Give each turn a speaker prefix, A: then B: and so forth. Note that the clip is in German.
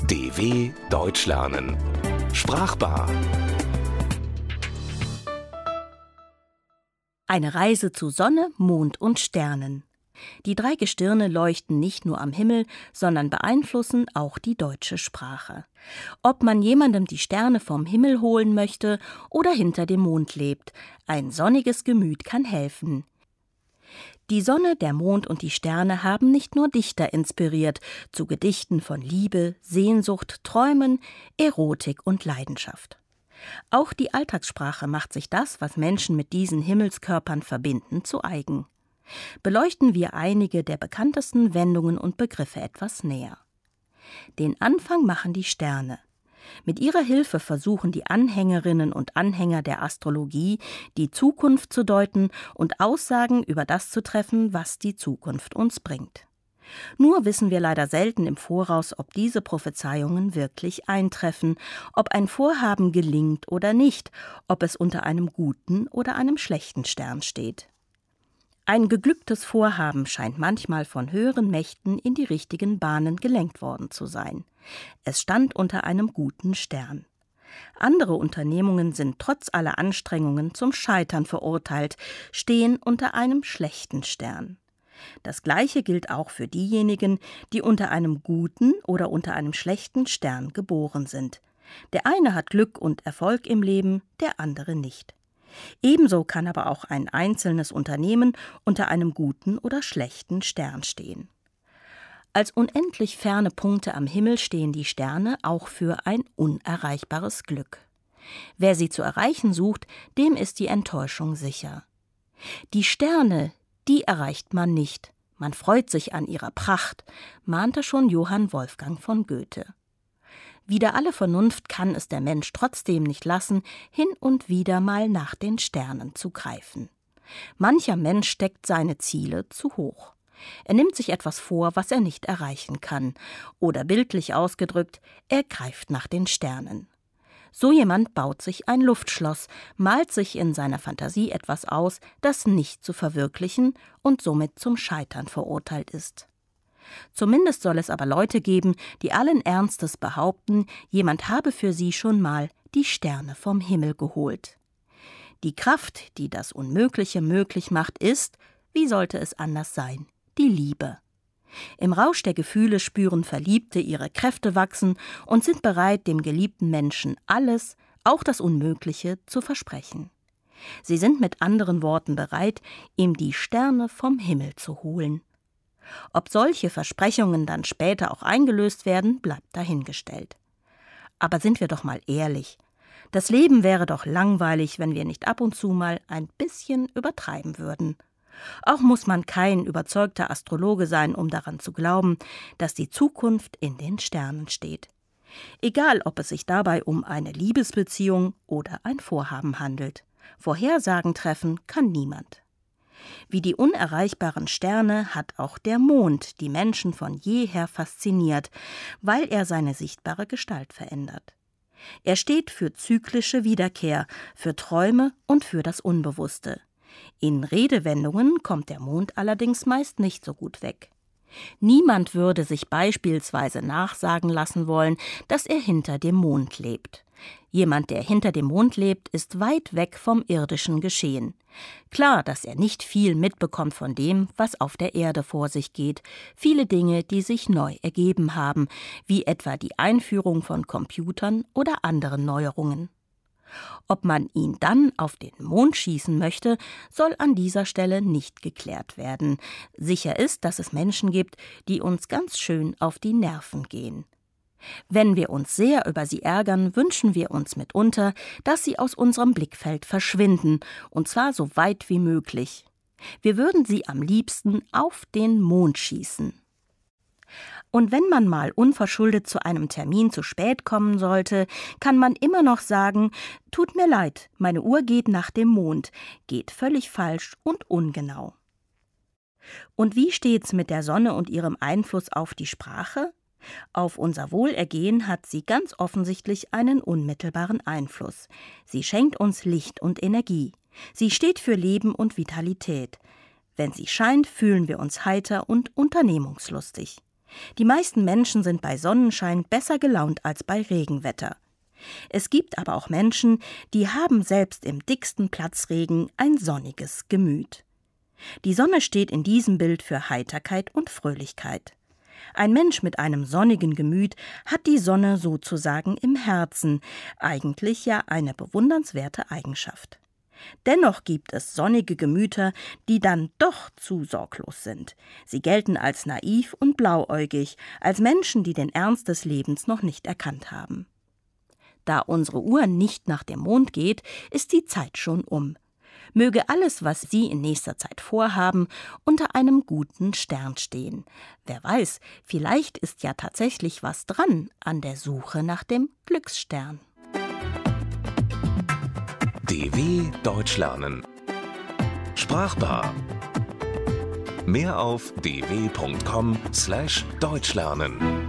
A: DW Deutsch lernen. Sprachbar.
B: Eine Reise zu Sonne, Mond und Sternen. Die drei Gestirne leuchten nicht nur am Himmel, sondern beeinflussen auch die deutsche Sprache. Ob man jemandem die Sterne vom Himmel holen möchte oder hinter dem Mond lebt, ein sonniges Gemüt kann helfen. Die Sonne, der Mond und die Sterne haben nicht nur Dichter inspiriert zu Gedichten von Liebe, Sehnsucht, Träumen, Erotik und Leidenschaft. Auch die Alltagssprache macht sich das, was Menschen mit diesen Himmelskörpern verbinden, zu eigen. Beleuchten wir einige der bekanntesten Wendungen und Begriffe etwas näher. Den Anfang machen die Sterne. Mit ihrer Hilfe versuchen die Anhängerinnen und Anhänger der Astrologie, die Zukunft zu deuten und Aussagen über das zu treffen, was die Zukunft uns bringt. Nur wissen wir leider selten im Voraus, ob diese Prophezeiungen wirklich eintreffen, ob ein Vorhaben gelingt oder nicht, ob es unter einem guten oder einem schlechten Stern steht. Ein geglücktes Vorhaben scheint manchmal von höheren Mächten in die richtigen Bahnen gelenkt worden zu sein. Es stand unter einem guten Stern. Andere Unternehmungen sind trotz aller Anstrengungen zum Scheitern verurteilt, stehen unter einem schlechten Stern. Das Gleiche gilt auch für diejenigen, die unter einem guten oder unter einem schlechten Stern geboren sind. Der eine hat Glück und Erfolg im Leben, der andere nicht. Ebenso kann aber auch ein einzelnes Unternehmen unter einem guten oder schlechten Stern stehen. Als unendlich ferne Punkte am Himmel stehen die Sterne auch für ein unerreichbares Glück. Wer sie zu erreichen sucht, dem ist die Enttäuschung sicher. Die Sterne, die erreicht man nicht. Man freut sich an ihrer Pracht, mahnte schon Johann Wolfgang von Goethe. Wider alle Vernunft kann es der Mensch trotzdem nicht lassen, hin und wieder mal nach den Sternen zu greifen. Mancher Mensch steckt seine Ziele zu hoch. Er nimmt sich etwas vor, was er nicht erreichen kann. Oder bildlich ausgedrückt, er greift nach den Sternen. So jemand baut sich ein Luftschloss, malt sich in seiner Fantasie etwas aus, das nicht zu verwirklichen und somit zum Scheitern verurteilt ist. Zumindest soll es aber Leute geben, die allen Ernstes behaupten, jemand habe für sie schon mal die Sterne vom Himmel geholt. Die Kraft, die das Unmögliche möglich macht, ist, wie sollte es anders sein, die Liebe. Im Rausch der Gefühle spüren Verliebte ihre Kräfte wachsen und sind bereit, dem geliebten Menschen alles, auch das Unmögliche, zu versprechen. Sie sind mit anderen Worten bereit, ihm die Sterne vom Himmel zu holen. Ob solche Versprechungen dann später auch eingelöst werden, bleibt dahingestellt. Aber sind wir doch mal ehrlich. Das Leben wäre doch langweilig, wenn wir nicht ab und zu mal ein bisschen übertreiben würden. Auch muss man kein überzeugter Astrologe sein, um daran zu glauben, dass die Zukunft in den Sternen steht. Egal, ob es sich dabei um eine Liebesbeziehung oder ein Vorhaben handelt. Vorhersagen treffen kann niemand. Wie die unerreichbaren Sterne hat auch der Mond die Menschen von jeher fasziniert, weil er seine sichtbare Gestalt verändert. Er steht für zyklische Wiederkehr, für Träume und für das Unbewusste. In Redewendungen kommt der Mond allerdings meist nicht so gut weg. Niemand würde sich beispielsweise nachsagen lassen wollen, dass er hinter dem Mond lebt. Jemand, der hinter dem Mond lebt, ist weit weg vom irdischen Geschehen. Klar, dass er nicht viel mitbekommt von dem, was auf der Erde vor sich geht. Viele Dinge, die sich neu ergeben haben, wie etwa die Einführung von Computern oder anderen Neuerungen. Ob man ihn dann auf den Mond schießen möchte, soll an dieser Stelle nicht geklärt werden. Sicher ist, dass es Menschen gibt, die uns ganz schön auf die Nerven gehen. Wenn wir uns sehr über sie ärgern, wünschen wir uns mitunter, dass sie aus unserem Blickfeld verschwinden, und zwar so weit wie möglich. Wir würden sie am liebsten auf den Mond schießen. Und wenn man mal unverschuldet zu einem Termin zu spät kommen sollte, kann man immer noch sagen, tut mir leid, meine Uhr geht nach dem Mond, geht völlig falsch und ungenau. Und wie steht's mit der Sonne und ihrem Einfluss auf die Sprache? Auf unser Wohlergehen hat sie ganz offensichtlich einen unmittelbaren Einfluss. Sie schenkt uns Licht und Energie. Sie steht für Leben und Vitalität. Wenn sie scheint, fühlen wir uns heiter und unternehmungslustig. Die meisten Menschen sind bei Sonnenschein besser gelaunt als bei Regenwetter. Es gibt aber auch Menschen, die haben selbst im dicksten Platzregen ein sonniges Gemüt. Die Sonne steht in diesem Bild für Heiterkeit und Fröhlichkeit. Ein Mensch mit einem sonnigen Gemüt hat die Sonne sozusagen im Herzen, eigentlich ja eine bewundernswerte Eigenschaft. Dennoch gibt es sonnige Gemüter, die dann doch zu sorglos sind. Sie gelten als naiv und blauäugig, als Menschen, die den Ernst des Lebens noch nicht erkannt haben. Da unsere Uhr nicht nach dem Mond geht, ist die Zeit schon um. Möge alles, was Sie in nächster Zeit vorhaben, unter einem guten Stern stehen. Wer weiß, vielleicht ist ja tatsächlich was dran an der Suche nach dem Glücksstern.
A: DW Deutsch lernen. Sprachbar. Mehr auf dw.com/deutschlernen.